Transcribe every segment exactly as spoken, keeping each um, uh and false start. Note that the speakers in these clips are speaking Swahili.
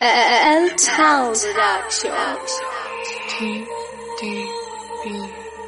L-Town Production. T D B.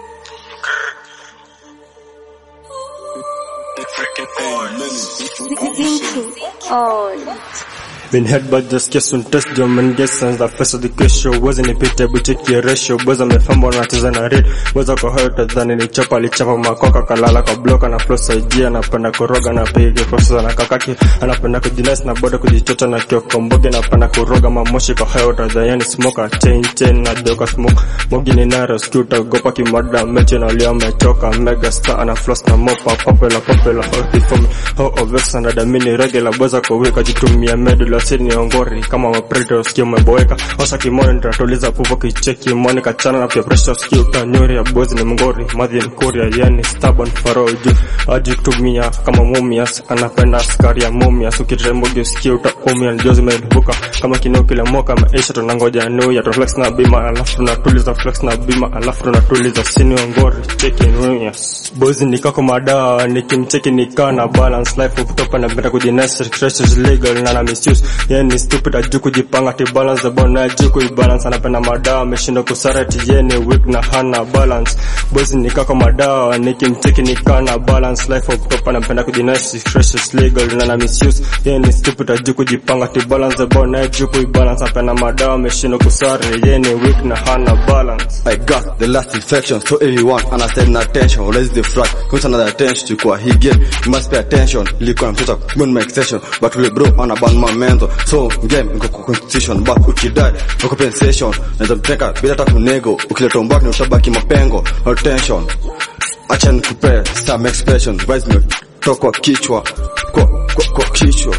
Thinking on. Been head but just guess on test German guess since the first of the question wasn't a pita but check your ratio boza amefamba anacheza na red boza kwa hurt than ni chapa alichapa makoka kalala kwa block na flow side anapenda koroga na piga process na kakaki anapenda kujinasa na boda kujichota na kio komboge na anapenda kuroga mamoshi kwa hurt than yani smoker chain chain na doka smoke mogi ni naro scooter gopa kimada meche na leo ametoka mega star ana floss na mopa popular popular hot for me how obvious and the mini regular boza kwa weka jitumia medula sini ongori kama mapredator sikio umeboeka osa kimone nitatuliza pupo kicheki mone kachana na pia pressure sikio utanyori ya bozi ni mngori madhi ni korea yani stubborn faro juu ajitumia kama mumias anapenda askari ya mumias ukitrembo sikio utaumia njozi mebuka kama kinao kila mwaka maisha tunangoja new ya flex na bima alafu tunatuliza flex na bima alafu tunatuliza sini ongori cheki mumias bozi nikako madawa nikimcheki nikana balance life ukitopa na benda kujinesa stresses legal na na misuse yeni stupid aju kujipanga ti balance the bond na aju kuibalance anapenda madawa ameshinda kusarati yeni weak na hana balance bozi nikako madawa nikimcheki nikana balance life of top anapenda kujinasi stresses legal na na misuse yeni stupid aju kujipanga ti balance the bond na aju kuibalance anapenda madawa ameshinda kusarati yeni weak na hana balance. I got the last infection so everyone understand attention raise the flag comes another attention to kwa he get you must pay attention liko mtoto mon my extension but we bro on a band my menzo so game niko competition but ukidai no compensation naweza mteka bila hata kunego ukileta mbaki utabaki mapengo attention acha nikupe some expression rise me toka kichwa kwa kwa, kwa kichwa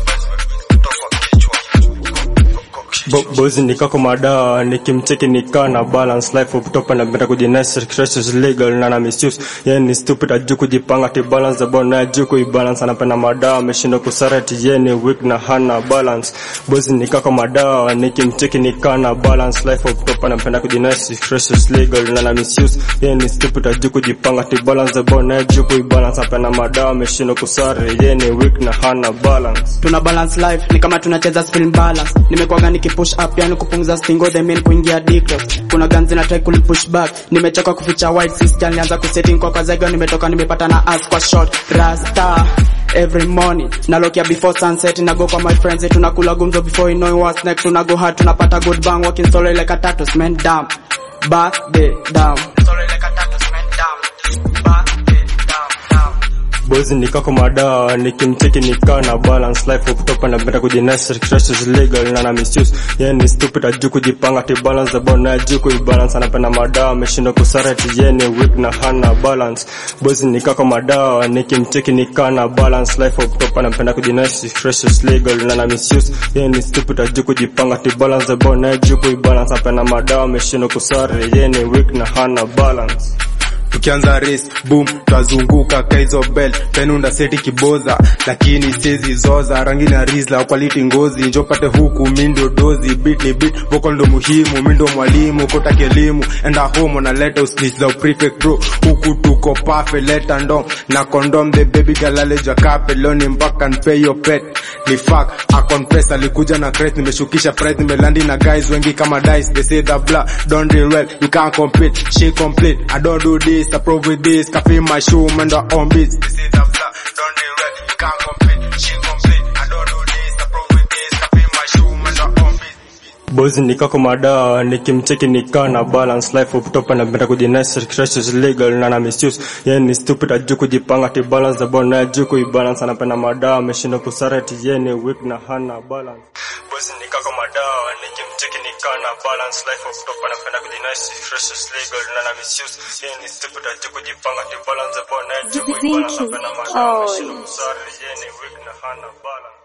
bozi nikako madawa nikimcheki nikana balance life ukitopa na benda kujinesa stresses legal na na misuse yeni stupid aju kujipanga ti balance the bond na aju kuibalance anapenda madawa ameshinda kusarati yeni weak na hana balance bozi nikako madawa nikimcheki nikana balance life ukitopa na benda kujinesa stresses legal na na misuse yeni stupid aju kujipanga ti balance the bond na aju kuibalance anapenda madawa ameshinda kusarati yeni weak na hana balance. Tuna balance life ni kama tunacheza spin balance nimekuwa ni push up yani kupunguza stingo the main kuingia dictos kuna guns na try kuli push back nimechoka kuficha white sister nianza kusetting kwa kazega nimetoka nimepata na ass kwa short rasta every morning na lokia before sunset na go kwa my friends tunakula gumzo before you know what's next tuna go hard tunapata good bang walking solo like a tattoo man down birthday down solo like a tattoo man down birthday down down bozi nikako madawa nikimcheki nikana balance life ukitopa na benda kujinesa stresses legal na na misuse yeni stupid aju kujipanga ti balance the bond na aju kuibalance anapenda madawa ameshinda kusarati yeni weak na hana balance bozi nikako madawa nikimcheki nikana balance life ukitopa na benda kujinesa stresses legal na na misuse yeni stupid aju kujipanga ti balance the bond na aju kuibalance anapenda madawa ameshinda kusarati yeni weak na hana balance. Tukianza race boom tazunguka kaizo bell penunda seti kiboza lakini sezi zoza rangi na rizla quality ngozi njopate huku mindo dozi beat ni beat vocal ndo muhimu mindo mwalimu kota kelimu enda home na let us snitch the prefect bro huku tuko perfect let and on na condom the baby galale jakape loni mpaka pay your pet ni fuck a confess alikuja na crate nimeshukisha price nimelandi na guys wengi kama dice they say the blah don't do well you can't compete she complete I don't do this I prove with this, cafe my shoe, man the on beats. They say the flat, don't they well, you can't compete, she complete. I don't do this, I prove with this, cafe my shoe, man the on beats. Bozi nikako madawa nikimcheki nikana balance life ukitopa na benda kujinesa stresses legal na na misuse yeni stupid aju kujipanga ti balance the bond na aju kuibalance anapenda madawa ameshinda kusarati yeni weak na hana balance bozi nikako madawa nikimcheki nikana balance life ukitopa na benda kujinesa stresses legal na na misuse yeni stupid aju kujipanga ti balance the bond na aju kuibalance anapenda madawa ameshinda kusarati yeni weak na hana balance.